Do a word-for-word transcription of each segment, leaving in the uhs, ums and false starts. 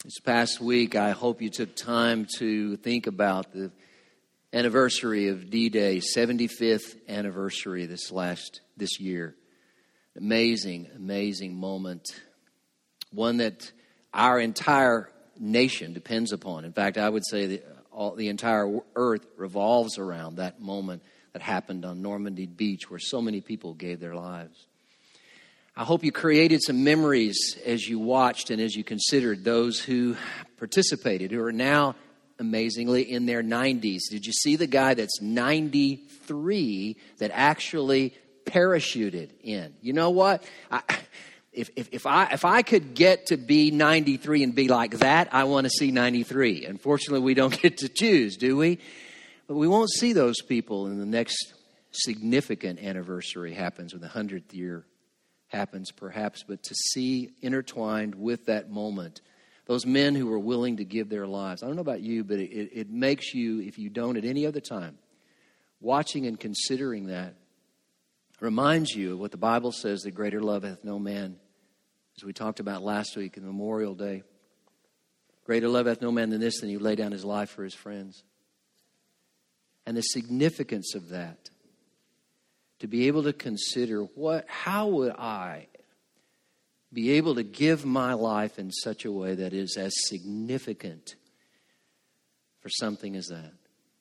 This past week, I hope you took time to think about the anniversary of D-Day, seventy-fifth anniversary this last, this year. Amazing, amazing moment. One that our entire nation depends upon. In fact, I would say that all, the entire earth revolves around that moment that happened on Normandy Beach where so many people gave their lives. I hope you created some memories as you watched and as you considered those who participated, who are now, amazingly, in their nineties. Did you see the guy that's ninety-three that actually parachuted in? You know what? I, if, if, if, I, if I could get to be ninety-three and be like that, I want to see ninety-three. Unfortunately, we don't get to choose, do we? But we won't see those people in the next significant anniversary happens when the hundredth year happens perhaps, but to see intertwined with that moment, those men who were willing to give their lives. I don't know about you, but it, it makes you, if you don't at any other time, watching and considering that reminds you of what the Bible says, that greater love hath no man, as we talked about last week in Memorial Day. Greater love hath no man than this, than he lay down his life for his friends. And the significance of that, to be able to consider what, how would I be able to give my life in such a way that is as significant for something as that.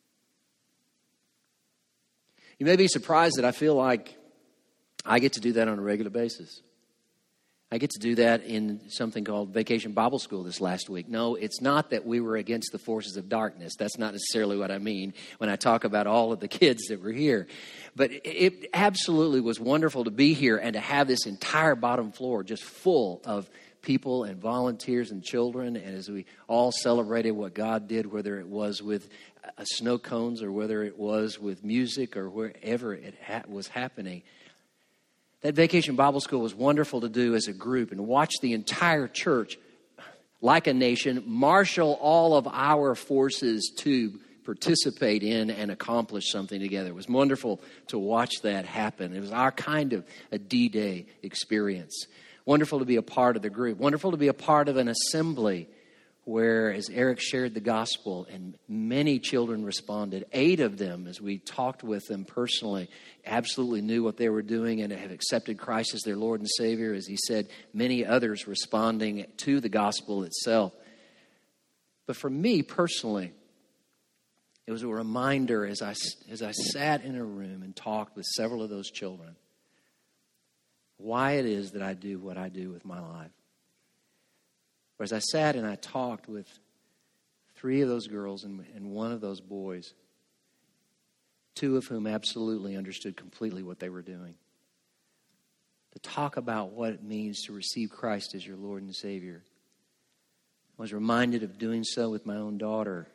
You may be surprised that I feel like I get to do that on a regular basis. I get to do that in something called Vacation Bible School this last week. No, it's not that we were against the forces of darkness. That's not necessarily what I mean when I talk about all of the kids that were here. But it absolutely was wonderful to be here and to have this entire bottom floor just full of people and volunteers and children. And as we all celebrated what God did, whether it was with uh, snow cones or whether it was with music or wherever it ha- was happening, that Vacation Bible School was wonderful to do as a group and watch the entire church, like a nation, marshal all of our forces to participate in and accomplish something together. It was wonderful to watch that happen. It was our kind of a D-Day experience. Wonderful to be a part of the group. Wonderful to be a part of an assembly where, as Eric shared the gospel, and many children responded. Eight of them, as we talked with them personally, absolutely knew what they were doing and have accepted Christ as their Lord and Savior. As he said, many others responding to the gospel itself. But for me personally, it was a reminder as I, as I sat in a room and talked with several of those children, why it is that I do what I do with my life. Or as I sat and I talked with three of those girls and, and one of those boys, two of whom absolutely understood completely what they were doing, to talk about what it means to receive Christ as your Lord and Savior. I was reminded of doing so with my own daughter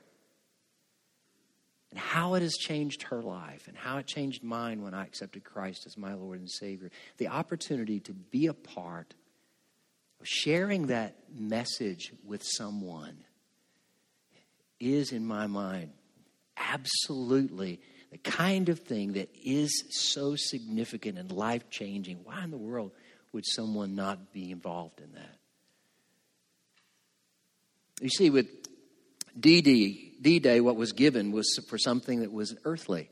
and how it has changed her life and how it changed mine when I accepted Christ as my Lord and Savior. The opportunity to be a part of sharing that message with someone is, in my mind, absolutely the kind of thing that is so significant and life-changing. Why in the world would someone not be involved in that? You see, with D-Day, D-Day, what was given was for something that was earthly.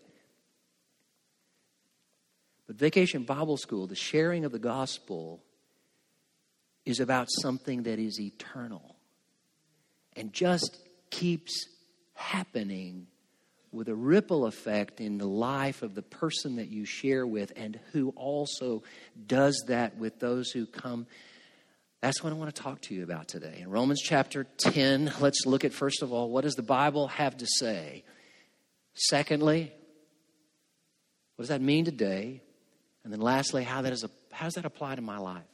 But Vacation Bible School, the sharing of the gospel, is about something that is eternal and just keeps happening with a ripple effect in the life of the person that you share with and who also does that with those who come. That's what I want to talk to you about today. In Romans chapter ten, let's look at, first of all, what does the Bible have to say? Secondly, what does that mean today? And then lastly, how, that is a, how does that apply to my life?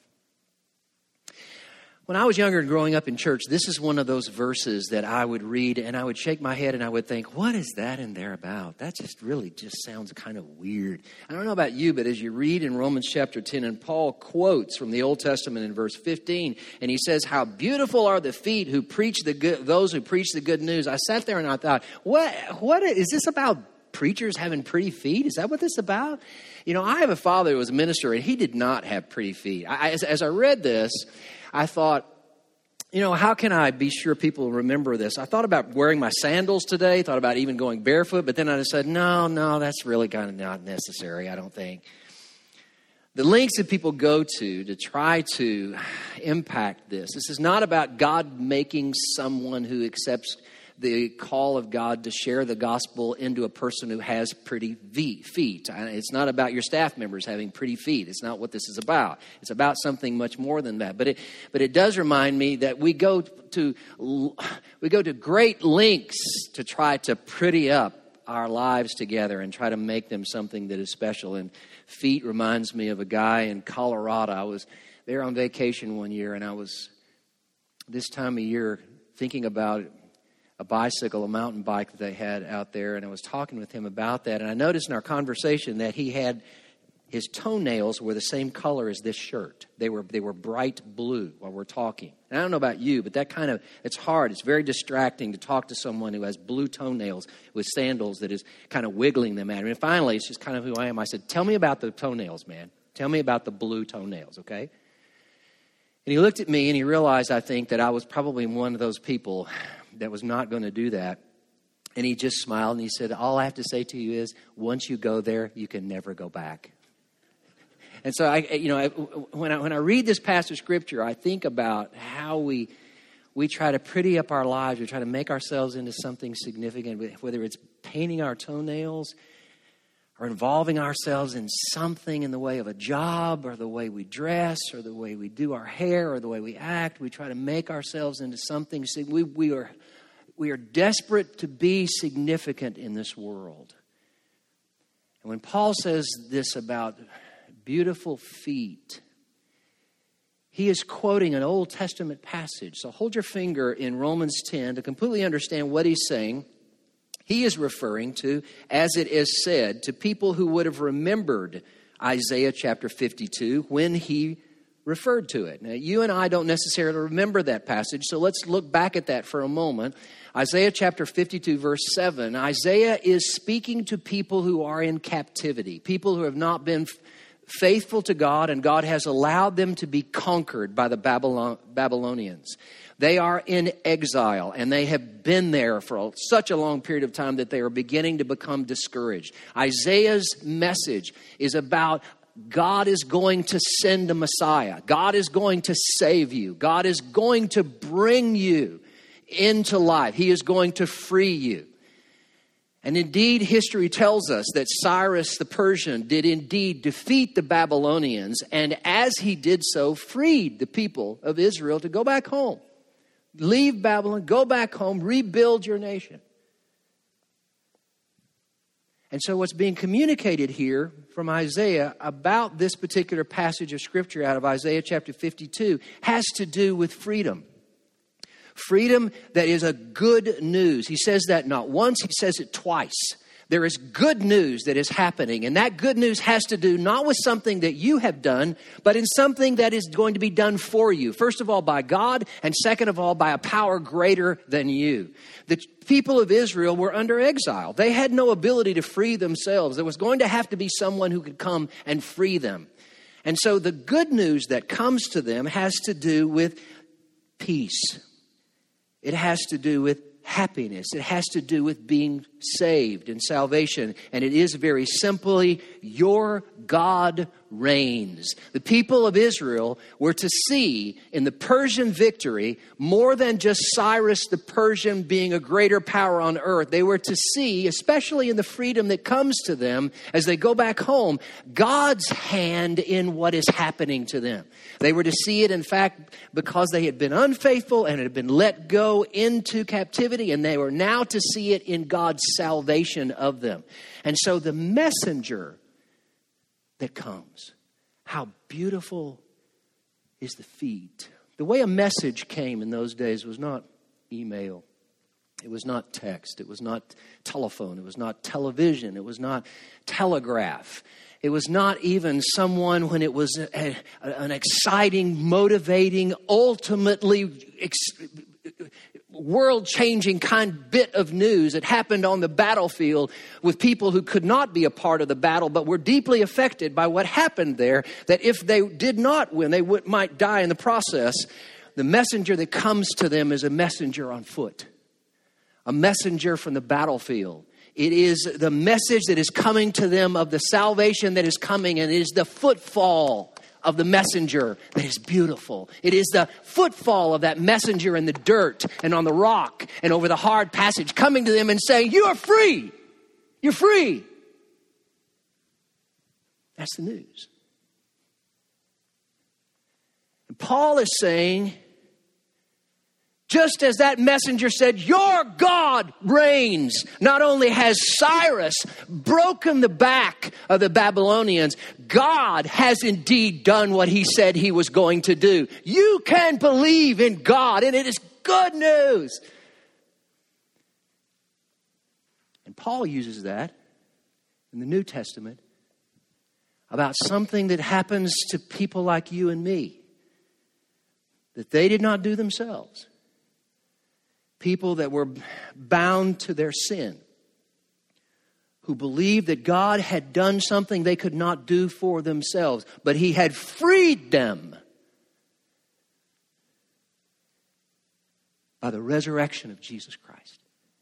When I was younger and growing up in church, this is one of those verses that I would read and I would shake my head and I would think, what is that in there about? That just really just sounds kind of weird. I don't know about you, but as you read in Romans chapter ten, and Paul quotes from the Old Testament in verse fifteen, and he says, how beautiful are the feet who preach the good, those who preach the good news. I sat there and I thought, what, what is this about? Preachers having pretty feet? Is that what this is about? You know, I have a father who was a minister and he did not have pretty feet. I, as, as I read this, I thought, you know, how can I be sure people remember this? I thought about wearing my sandals today, thought about even going barefoot, but then I decided, no, no, that's really kind of not necessary, I don't think. The lengths that people go to to try to impact this. This is not about God making someone who accepts the call of God to share the gospel into a person who has pretty feet. It's not about your staff members having pretty feet. It's not what this is about. It's about something much more than that. But it, but it does remind me that we go to we go to great lengths to try to pretty up our lives together and try to make them something that is special. And feet reminds me of a guy in Colorado. I was there on vacation one year, and I was this time of year thinking about a bicycle, a mountain bike that they had out there, and I was talking with him about that. And I noticed in our conversation that he had his toenails were the same color as this shirt. They were they were bright blue while we're talking. And I don't know about you, but that kind of, it's hard. It's very distracting to talk to someone who has blue toenails with sandals that is kind of wiggling them at him. And finally, it's just kind of who I am. I said, tell me about the toenails, man. Tell me about the blue toenails, okay? And he looked at me and he realized, I think, that I was probably one of those people that was not going to do that. And he just smiled and he said, all I have to say to you is, once you go there, you can never go back. And so, I, you know, I, when I when I read this passage of Scripture, I think about how we we try to pretty up our lives. We try to make ourselves into something significant, whether it's painting our toenails or involving ourselves in something in the way of a job or the way we dress or the way we do our hair or the way we act. We try to make ourselves into something. We we are we are desperate to be significant in this world. And when Paul says this about beautiful feet, he is quoting an Old Testament passage. So hold your finger in Romans ten to completely understand what he's saying. He is referring to, as it is said, to people who would have remembered Isaiah chapter fifty-two when he referred to it. Now, you and I don't necessarily remember that passage, so let's look back at that for a moment. Isaiah chapter fifty-two, verse seven. Isaiah is speaking to people who are in captivity, people who have not been faithful to God, and God has allowed them to be conquered by the Babylon, Babylonians. They are in exile, and they have been there for such a long period of time that they are beginning to become discouraged. Isaiah's message is about God is going to send a Messiah. God is going to save you. God is going to bring you into life. He is going to free you. And indeed, history tells us that Cyrus the Persian did indeed defeat the Babylonians, and as he did so, freed the people of Israel to go back home. Leave Babylon, go back home, rebuild your nation. And so what's being communicated here from Isaiah about this particular passage of Scripture out of Isaiah chapter fifty-two has to do with freedom. Freedom that is a good news. He says that not once, he says it twice. There is good news that is happening, and that good news has to do not with something that you have done, but in something that is going to be done for you. First of all, by God, and second of all, by a power greater than you. The people of Israel were under exile. They had no ability to free themselves. There was going to have to be someone who could come and free them. And so the good news that comes to them has to do with peace. It has to do with happiness. It has to do with being saved and salvation. And it is very simply, your God reigns. The people of Israel were to see in the Persian victory more than just Cyrus the Persian being a greater power on earth. They were to see, especially in the freedom that comes to them as they go back home, God's hand in what is happening to them. They were to see it, in fact, because they had been unfaithful and had been let go into captivity, and they were now to see it in God's salvation of them. And so the messenger that comes, how beautiful is the feet. The way a message came in those days was not email. It was not text. It was not telephone. It was not television. It was not telegraph. It was not even someone when it was a, a, an exciting, motivating, ultimately ex- world-changing kind bit of news that happened on the battlefield with people who could not be a part of the battle but were deeply affected by what happened there, that if they did not win, they would, might die in the process. the messenger that comes to them is a messenger on foot, a messenger from the battlefield. It is the message that is coming to them of the salvation that is coming, and it is the footfall of the messenger that is beautiful. It is the footfall of that messenger in the dirt and on the rock and over the hard passage, coming to them and saying, you are free. You're free. That's the news. And Paul is saying, just as that messenger said, your God reigns. Not only has Cyrus broken the back of the Babylonians, God has indeed done what he said he was going to do. You can believe in God, and it is good news. And Paul uses that in the New Testament about something that happens to people like you and me that they did not do themselves. People that were bound to their sin, who believed that God had done something they could not do for themselves, but he had freed them by the resurrection of Jesus Christ.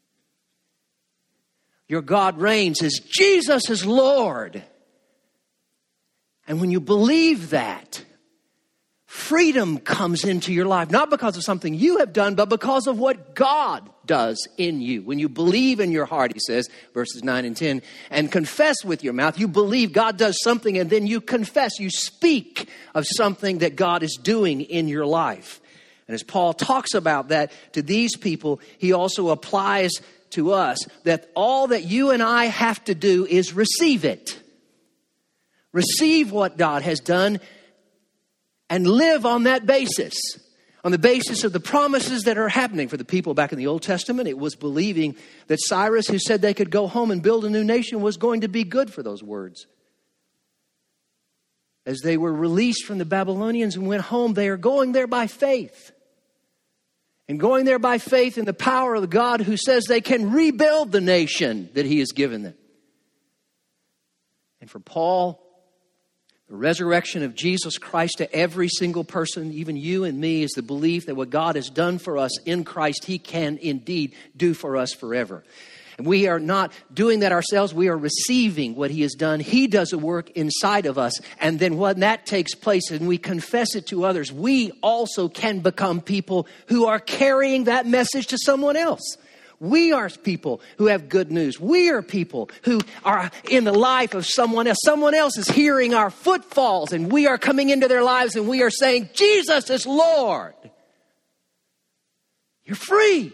Your God reigns as Jesus is Lord. And when you believe that, freedom comes into your life, not because of something you have done, but because of what God does in you. When you believe in your heart, he says, verses nine and ten, and confess with your mouth, you believe God does something, and then you confess, you speak of something that God is doing in your life. And as Paul talks about that to these people, he also applies to us that all that you and I have to do is receive it. Receive what God has done and live on that basis, on the basis of the promises that are happening. For the people back in the Old Testament, it was believing that Cyrus, who said they could go home and build a new nation, was going to be good for those words. As they were released from the Babylonians and went home, they are going there by faith. And going there by faith in the power of the God who says they can rebuild the nation that he has given them. And for Paul, the resurrection of Jesus Christ to every single person, even you and me, is the belief that what God has done for us in Christ, he can indeed do for us forever. And we are not doing that ourselves. We are receiving what he has done. He does a work inside of us. And then when that takes place and we confess it to others, we also can become people who are carrying that message to someone else. We are people who have good news. We are people who are in the life of someone else. Someone else is hearing our footfalls, and we are coming into their lives and we are saying, Jesus is Lord. You're free.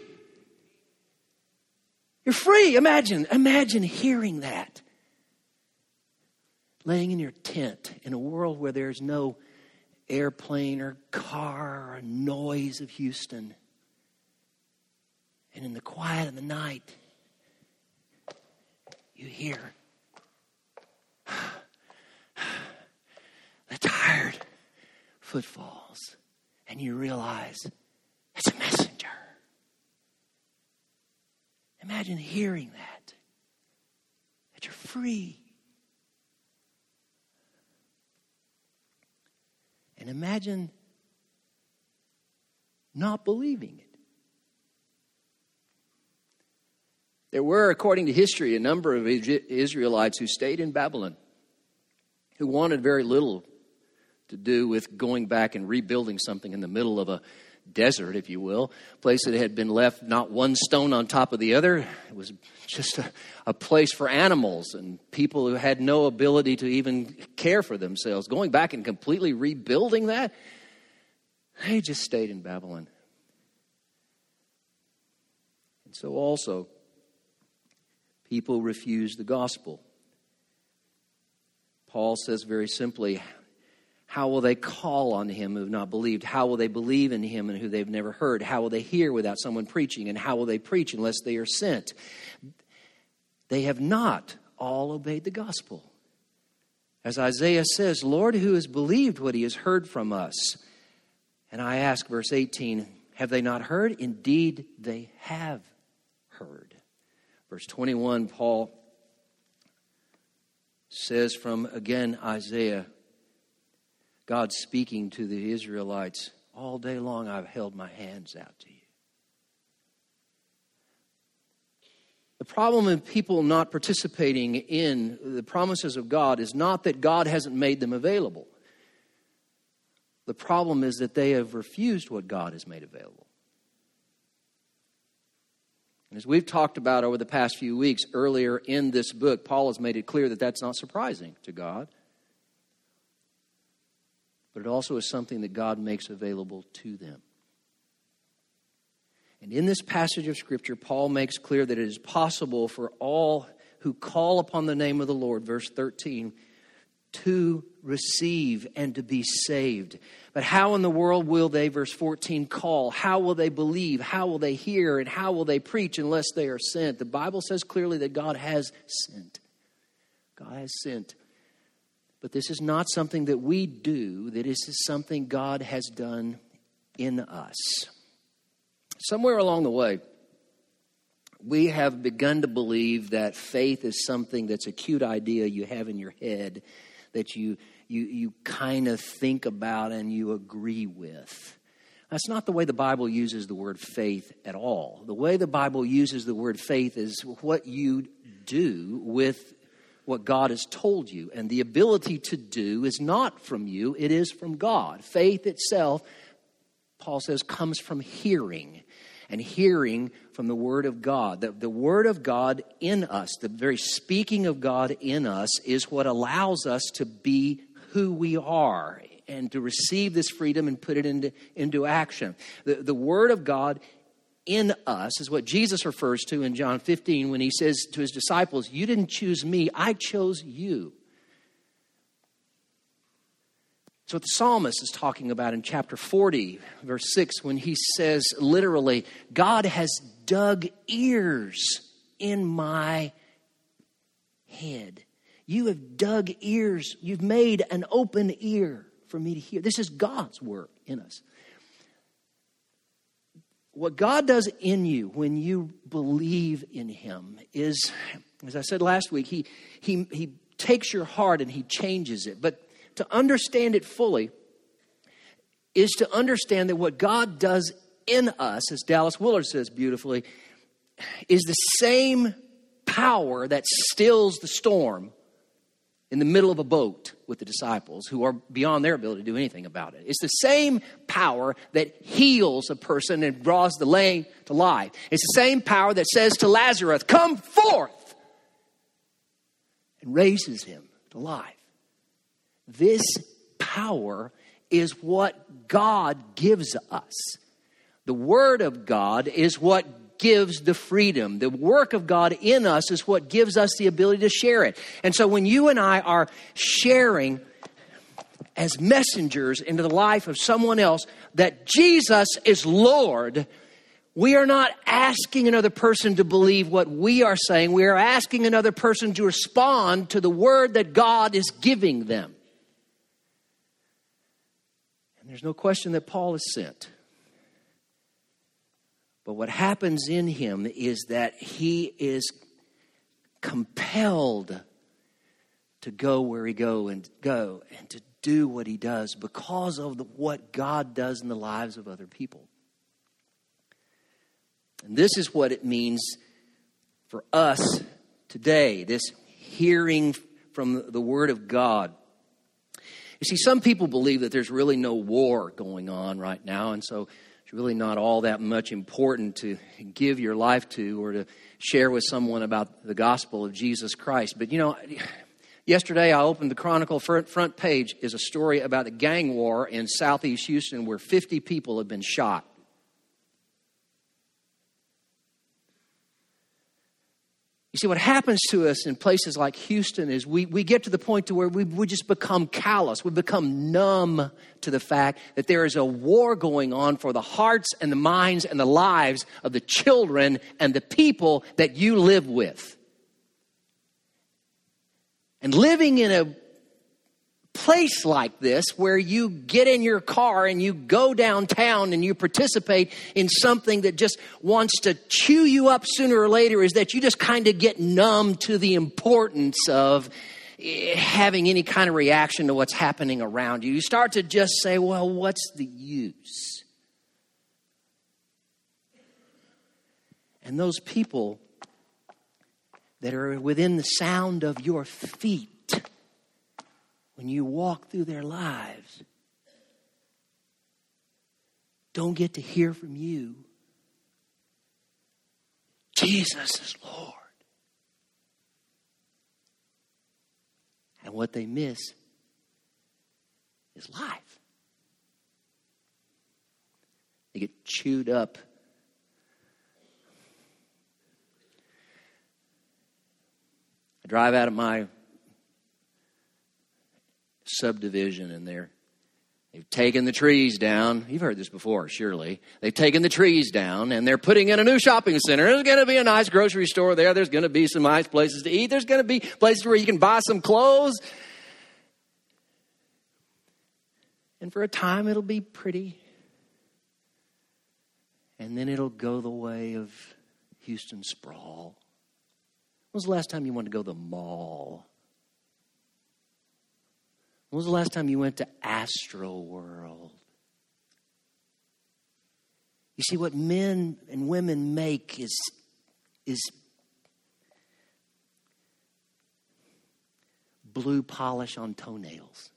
You're free. Imagine, imagine hearing that. Laying in your tent in a world where there's no airplane or car or noise of Houston. And in the quiet of the night, you hear the tired footfalls. And you realize it's a messenger. Imagine hearing that. That you're free. And imagine not believing it. There were, according to history, a number of Israelites who stayed in Babylon, who wanted very little to do with going back and rebuilding something in the middle of a desert, if you will, a place that had been left not one stone on top of the other. It was just a, a place for animals and people who had no ability to even care for themselves. Going back and completely rebuilding that, they just stayed in Babylon. And so also, people refuse the gospel. Paul says very simply, how will they call on him who have not believed? How will they believe in him and who they've never heard? How will they hear without someone preaching? And how will they preach unless they are sent? They have not all obeyed the gospel. As Isaiah says, Lord, who has believed what he has heard from us? And I ask, verse eighteen, have they not heard? Indeed, they have heard. Verse twenty-one, Paul says from, again, Isaiah, God speaking to the Israelites, All day long I've held my hands out to you. The problem with people not participating in the promises of God is not that God hasn't made them available. The problem is that they have refused what God has made available. And as we've talked about over the past few weeks, earlier in this book, Paul has made it clear that that's not surprising to God. But it also is something that God makes available to them. And in this passage of Scripture, Paul makes clear that it is possible for all who call upon the name of the Lord, verse thirteen, to receive and to be saved. But how in the world will they, verse fourteen, call? How will they believe? How will they hear? And how will they preach unless they are sent? The Bible says clearly that God has sent. God has sent. But this is not something that we do. That this is something God has done in us. Somewhere along the way, we have begun to believe that faith is something that's a cute idea you have in your head that you you you kind of think about and you agree with. That's not the way the Bible uses the word faith at all. The way the Bible uses the word faith is what you do with what God has told you. And the ability to do is not from you, it is from God. Faith itself, Paul says, comes from hearing. And hearing from the Word of God. The, the Word of God in us, the very speaking of God in us, is what allows us to be who we are and to receive this freedom and put it into, into action. The, the Word of God in us is what Jesus refers to in John fifteen when he says to his disciples, "You didn't choose me, I chose you." So what the psalmist is talking about in chapter forty, verse six, when he says literally, God has dug ears in my head. You have dug ears. You've made an open ear for me to hear. This is God's work in us. What God does in you when you believe in him is, as I said last week, he, he, he takes your heart and he changes it. But to understand it fully is to understand that what God does in us, as Dallas Willard says beautifully, is the same power that stills the storm in the middle of a boat with the disciples who are beyond their ability to do anything about it. It's the same power that heals a person and draws the lame to life. It's the same power that says to Lazarus, "Come forth," and raises him to life. This power is what God gives us. The Word of God is what gives the freedom. The work of God in us is what gives us the ability to share it. And so when you and I are sharing as messengers into the life of someone else that Jesus is Lord, we are not asking another person to believe what we are saying. We are asking another person to respond to the word that God is giving them. And there's no question that Paul is sent. But what happens in him is that he is compelled to go where he go and go and to do what he does because of the, what God does in the lives of other people. And this is what it means for us today, this hearing from the Word of God. You see, some people believe that there's really no war going on right now, and so it's really not all that much important to give your life to or to share with someone about the gospel of Jesus Christ. But, you know, yesterday I opened the Chronicle. Front page is a story about a gang war in southeast Houston where fifty people have been shot. You see, what happens to us in places like Houston is we, we get to the point to where we, we just become callous. We become numb to the fact that there is a war going on for the hearts and the minds and the lives of the children and the people that you live with. And living in a place like this where you get in your car and you go downtown and you participate in something that just wants to chew you up sooner or later is that you just kind of get numb to the importance of having any kind of reaction to what's happening around you. You start to just say, well, what's the use? And those people that are within the sound of your feet when you walk through their lives don't get to hear from you, Jesus is Lord. And what they miss is life. They get chewed up. I drive out of my subdivision and they're They've taken the trees down. You've heard this before, surely. They've taken the trees down, and they're putting in a new shopping center. There's going to be a nice grocery store there. There's going to be some nice places to eat. There's going to be places where you can buy some clothes. And for a time, it'll be pretty. And then it'll go the way of Houston sprawl. When was the last time you wanted to go to the mall? When was the last time you went to Astro World? You see, what men and women make is, is blue polish on toenails.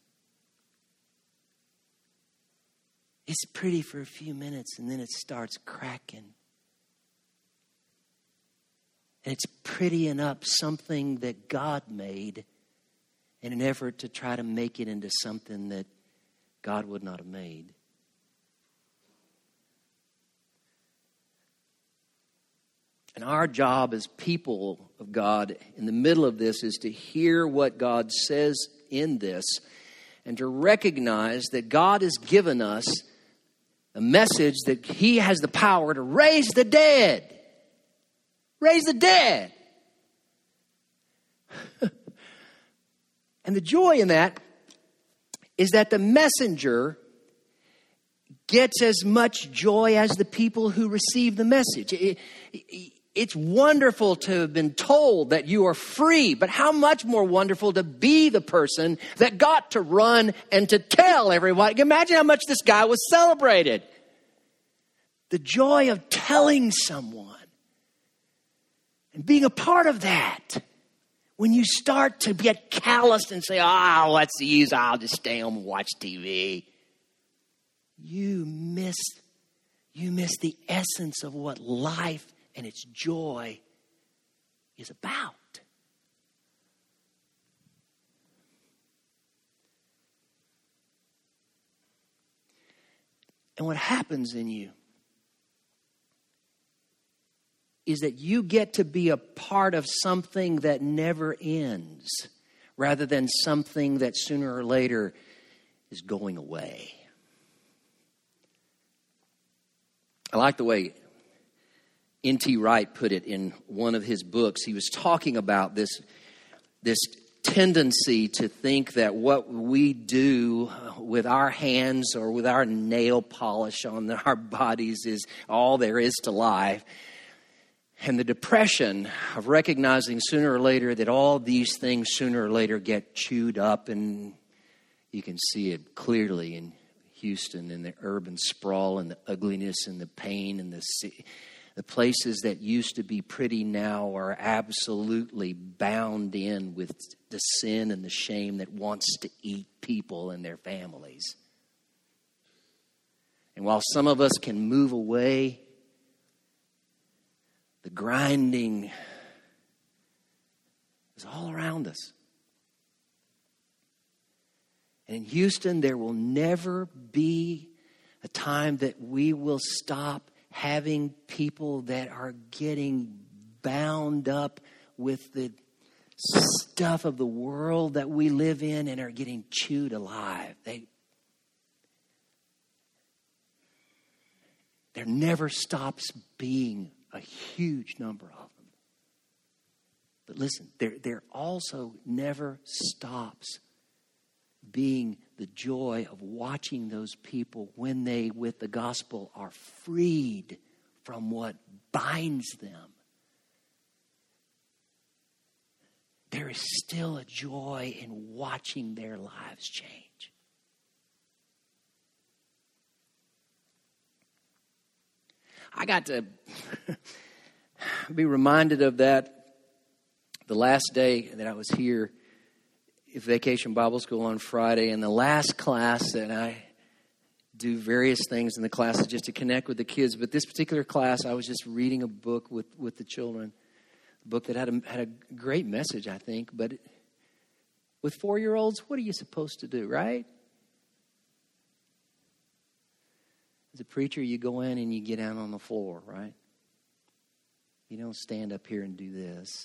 It's pretty for a few minutes and then it starts cracking. And it's prettying up something that God made in an effort to try to make it into something that God would not have made. And our job as people of God in the middle of this is to hear what God says in this and to recognize that God has given us a message that He has the power to raise the dead. Raise the dead. And the joy in that is that the messenger gets as much joy as the people who receive the message. It, it, it's wonderful to have been told that you are free, but how much more wonderful to be the person that got to run and to tell everyone. Imagine how much this guy was celebrated. The joy of telling someone and being a part of that. When you start to get calloused and say, ah, oh, what's the use? I'll just stay home and watch T V. You miss, you miss the essence of what life and its joy is about. And what happens in you is that you get to be a part of something that never ends, rather than something that sooner or later is going away. I like the way N T Wright put it in one of his books. He was talking about this, this tendency to think that what we do with our hands or with our nail polish on our bodies is all there is to life. And the depression of recognizing sooner or later that all these things sooner or later get chewed up. And you can see it clearly in Houston and the urban sprawl and the ugliness and the pain and the the places that used to be pretty now are absolutely bound in with the sin and the shame that wants to eat people and their families. And while some of us can move away, the grinding is all around us. And in Houston, there will never be a time that we will stop having people that are getting bound up with the stuff of the world that we live in and are getting chewed alive. They, there never stops being a huge number of them. But listen, there, there also never stops being the joy of watching those people when they, with the gospel, are freed from what binds them. There is still a joy in watching their lives change. I got to be reminded of that the last day that I was here at Vacation Bible School on Friday, and the last class that I do various things in the classes just to connect with the kids. But this particular class, I was just reading a book with, with the children, a book that had a, had a great message, I think. But with four-year-olds, what are you supposed to do, right? As a preacher, you go in and you get down on the floor, right? You don't stand up here and do this.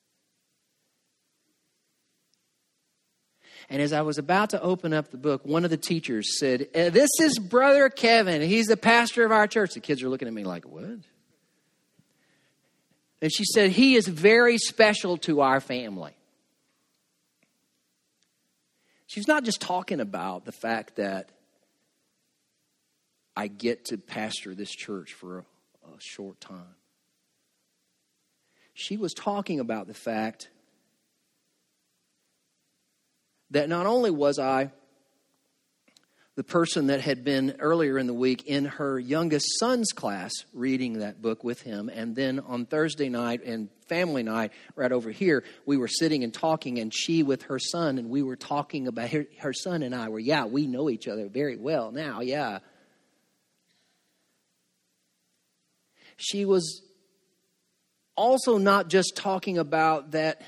And as I was about to open up the book, one of the teachers said, uh, this is Brother Kevin. He's the pastor of our church. The kids are looking at me like, what? And she said, he is very special to our family. She's not just talking about the fact that I get to pastor this church for a, a short time. She was talking about the fact that not only was I the person that had been earlier in the week in her youngest son's class reading that book with him, and then on Thursday night and family night right over here, we were sitting and talking, and she with her son, and we were talking about her, her son and I were, yeah, we know each other very well now, yeah. She was also not just talking about that.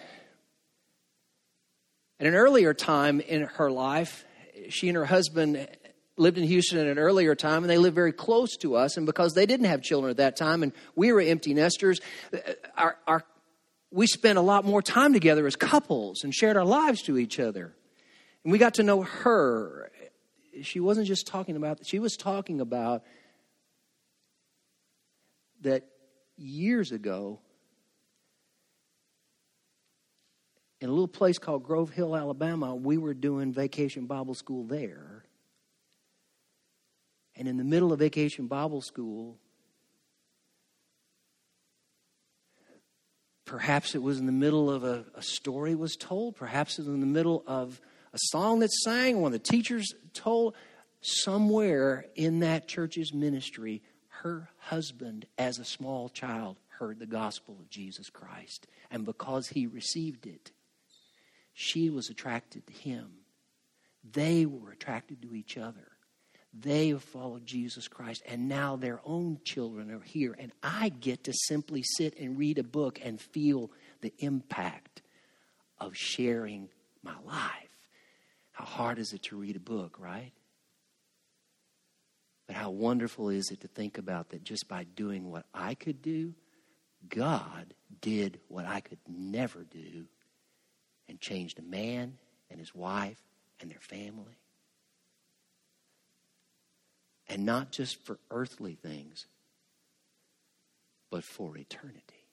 At an earlier time in her life, she and her husband lived in Houston at an earlier time, and they lived very close to us. And because they didn't have children at that time, and we were empty nesters, our, our, we spent a lot more time together as couples and shared our lives to each other. And we got to know her. She wasn't just talking about, she was talking about that years ago, in a little place called Grove Hill, Alabama, we were doing Vacation Bible School there. And in the middle of Vacation Bible School, perhaps it was in the middle of a, a story was told. Perhaps it was in the middle of a song that's sang, one of the teachers told. Somewhere in that church's ministry, her husband, as a small child, heard the gospel of Jesus Christ. And because he received it, she was attracted to him. They were attracted to each other. They have followed Jesus Christ. And now their own children are here. And I get to simply sit and read a book and feel the impact of sharing my life. How hard is it to read a book, right? But how wonderful is it to think about that just by doing what I could do, God did what I could never do. And changed a man and his wife and their family. And not just for earthly things, but for eternity.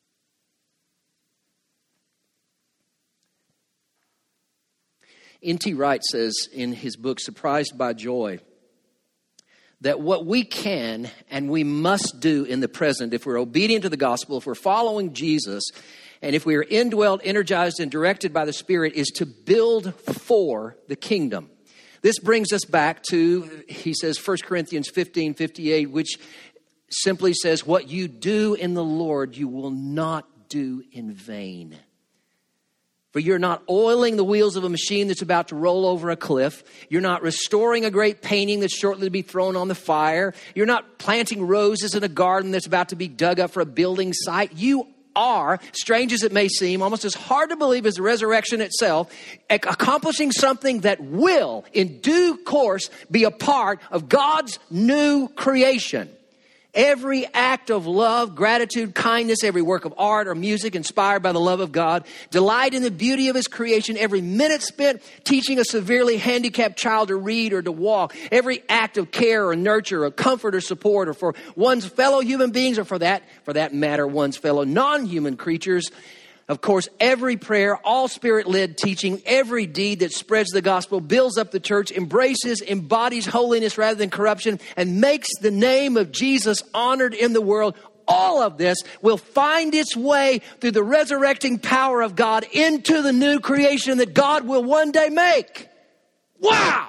N T Wright says in his book, Surprised by Joy, that what we can and we must do in the present, if we're obedient to the gospel, if we're following Jesus, and if we are indwelt, energized, and directed by the Spirit, is to build for the kingdom. This brings us back to, he says, First Corinthians fifteen fifty-eight, which simply says, what you do in the Lord, you will not do in vain. For you're not oiling the wheels of a machine that's about to roll over a cliff. You're not restoring a great painting that's shortly to be thrown on the fire. You're not planting roses in a garden that's about to be dug up for a building site. You are, strange as it may seem, almost as hard to believe as the resurrection itself, accomplishing something that will, in due course, be a part of God's new creation. Every act of love, gratitude, kindness, every work of art or music inspired by the love of God, delight in the beauty of his creation, every minute spent teaching a severely handicapped child to read or to walk, every act of care or nurture or comfort or support or for one's fellow human beings or for that, for that matter, one's fellow non-human creatures. Of course, every prayer, all Spirit-led teaching, every deed that spreads the gospel, builds up the church, embraces, embodies holiness rather than corruption, and makes the name of Jesus honored in the world. All of this will find its way through the resurrecting power of God into the new creation that God will one day make. Wow!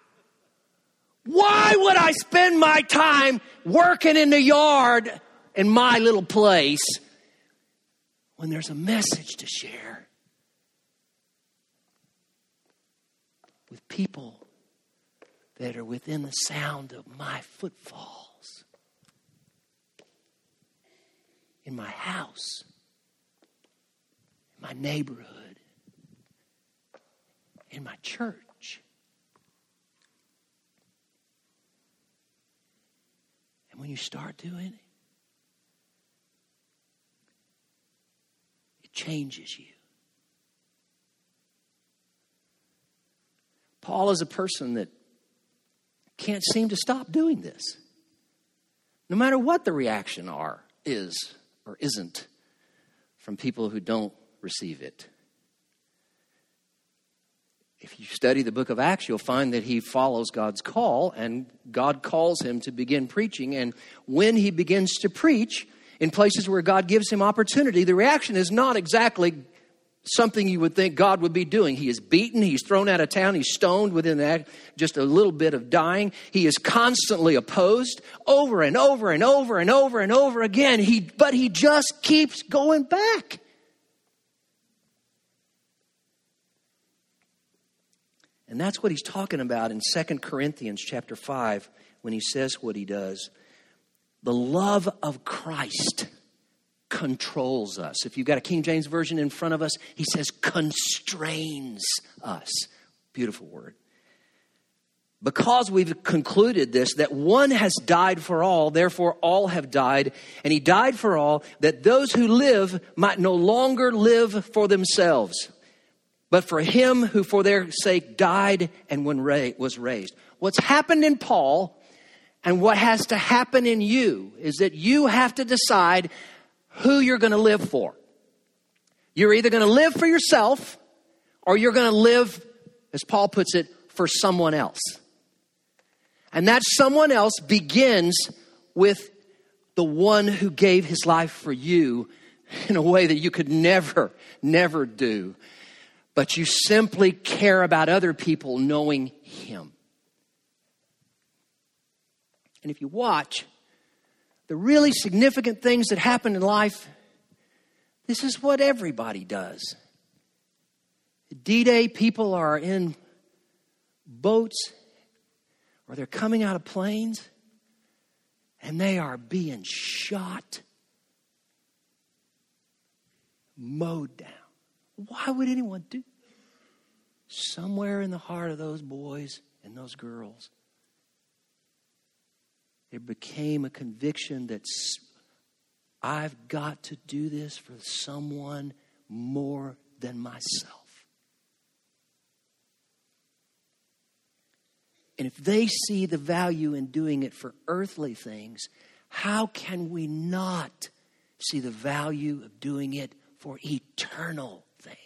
Why would I spend my time working in the yard in my little place when there's a message to share with people that are within the sound of my footfalls, in my house, in my neighborhood, in my church. And when you start doing it, it changes you. Paul is a person that can't seem to stop doing this. No matter what the reaction are, is or isn't from people who don't receive it. If you study the book of Acts, you'll find that he follows God's call, and God calls him to begin preaching. And when he begins to preach in places where God gives him opportunity, the reaction is not exactly something you would think God would be doing. He is beaten. He's thrown out of town. He's stoned within that, just a little bit of dying. He is constantly opposed over and over and over and over and over again. He, but he just keeps going back. And that's what he's talking about in Second Corinthians chapter five when he says what he does. The love of Christ controls us. If you've got a King James Version in front of us, he says constrains us. Beautiful word. Because we've concluded this, that one has died for all, therefore all have died. And he died for all, that those who live might no longer live for themselves, but for him who for their sake died and when ra- was raised. What's happened in Paul and what has to happen in you is that you have to decide who you're going to live for. You're either going to live for yourself or you're going to live, as Paul puts it, for someone else. And that someone else begins with the one who gave his life for you in a way that you could never, never do. But you simply care about other people knowing him. And if you watch the really significant things that happen in life, this is what everybody does. D-Day, people are in boats or they're coming out of planes and they are being shot, mowed down. Why would anyone do? Somewhere in the heart of those boys and those girls, there became a conviction that I've got to do this for someone more than myself. And if they see the value in doing it for earthly things, how can we not see the value of doing it for eternal things?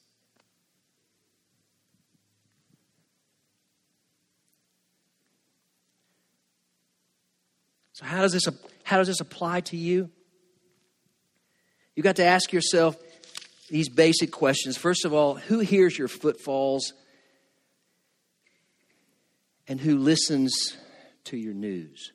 So how does this how does this apply to you? You've got to ask yourself these basic questions. First of all, who hears your footfalls and who listens to your news?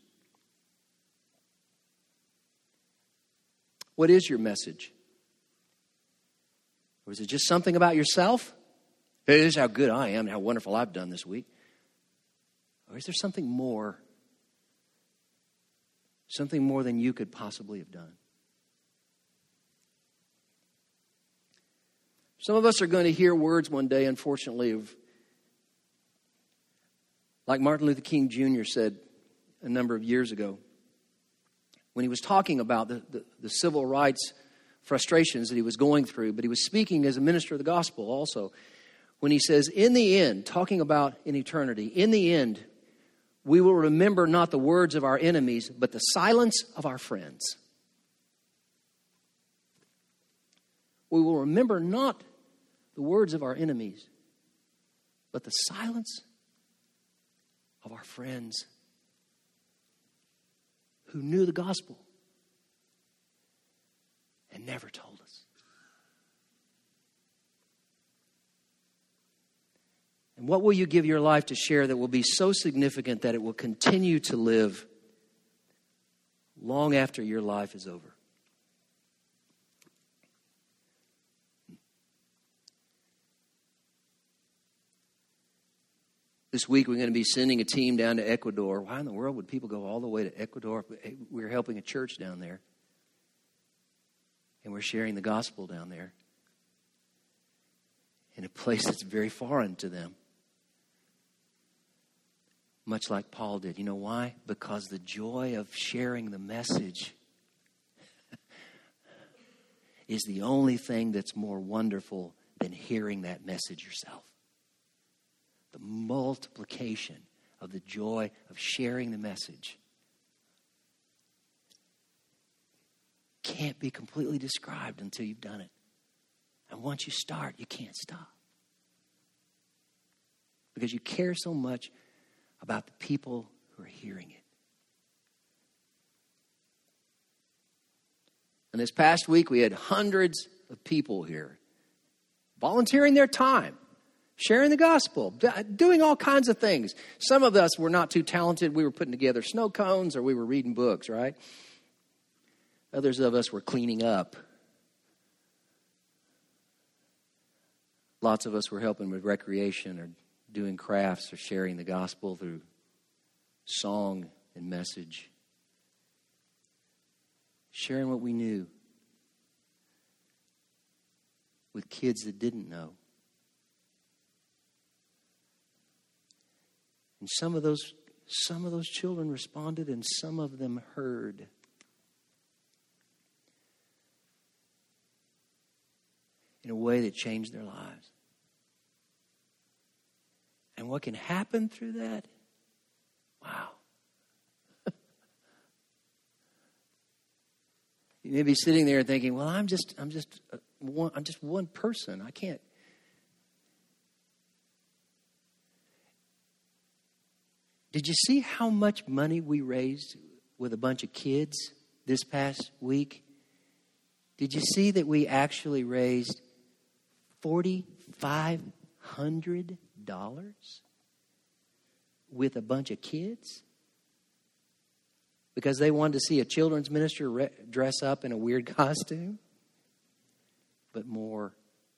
What is your message? Or is it just something about yourself? Hey, this is how good I am and how wonderful I've done this week. Or is there something more? Something more than you could possibly have done. Some of us are going to hear words one day, unfortunately, of like Martin Luther King Junior said a number of years ago when he was talking about the, the, the civil rights frustrations that he was going through, but he was speaking as a minister of the gospel also. When he says, in the end, talking about in eternity, in the end, we will remember not the words of our enemies, but the silence of our friends. We will remember not the words of our enemies, but the silence of our friends who knew the gospel and never told us. And what will you give your life to share that will be so significant that it will continue to live long after your life is over? This week we're going to be sending a team down to Ecuador. Why in the world would people go all the way to Ecuador? We're helping a church down there. And we're sharing the gospel down there in a place that's very foreign to them. Much like Paul did. You know why? Because the joy of sharing the message is the only thing that's more wonderful than hearing that message yourself. The multiplication of the joy of sharing the message can't be completely described until you've done it. And once you start, you can't stop. Because you care so much about the people who are hearing it. And this past week, we had hundreds of people here volunteering their time, sharing the gospel, doing all kinds of things. Some of us were not too talented. We were putting together snow cones or we were reading books, right? Others of us were cleaning up. Lots of us were helping with recreation or doing crafts or sharing the gospel through song and message. Sharing what we knew with kids that didn't know. And some of those some of those children responded and some of them heard. In a way that changed their lives. And what can happen through that? Wow. You may be sitting there thinking, well, I'm just I'm just one I'm just one person. I can't. Did you see how much money we raised with a bunch of kids this past week? Did you see that we actually raised four thousand five hundred dollars with a bunch of kids? Because they wanted to see a children's minister re- dress up in a weird costume? But more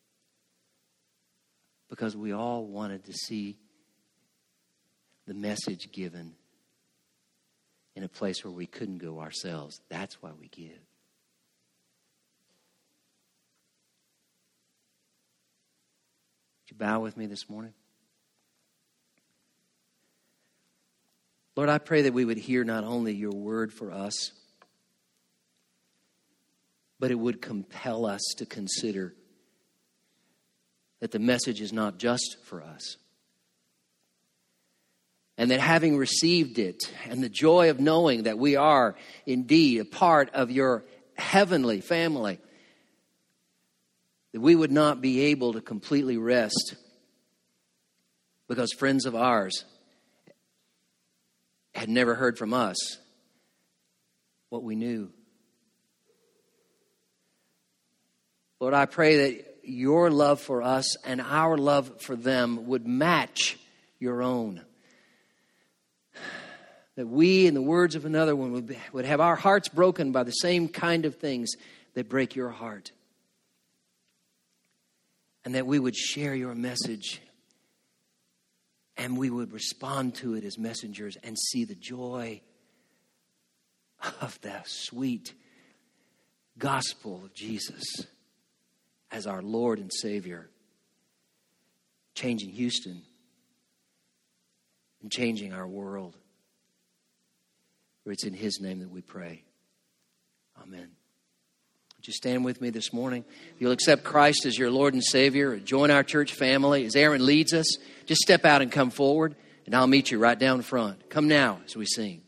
because we all wanted to see the message given in a place where we couldn't go ourselves. That's why we give. Would you bow with me this morning? Lord, I pray that we would hear not only your word for us, but it would compel us to consider that the message is not just for us. And that having received it and the joy of knowing that we are indeed a part of your heavenly family, that we would not be able to completely rest because friends of ours had never heard from us what we knew. Lord, I pray that your love for us and our love for them would match your own. That we, in the words of another one, would, be, would have our hearts broken by the same kind of things that break your heart. And that we would share your message and we would respond to it as messengers and see the joy of the sweet gospel of Jesus as our Lord and Savior, changing Houston and changing our world. For it's in his name that we pray. Amen. Would you stand with me this morning? If you'll accept Christ as your Lord and Savior, join our church family as Aaron leads us, just step out and come forward, and I'll meet you right down front. Come now as we sing.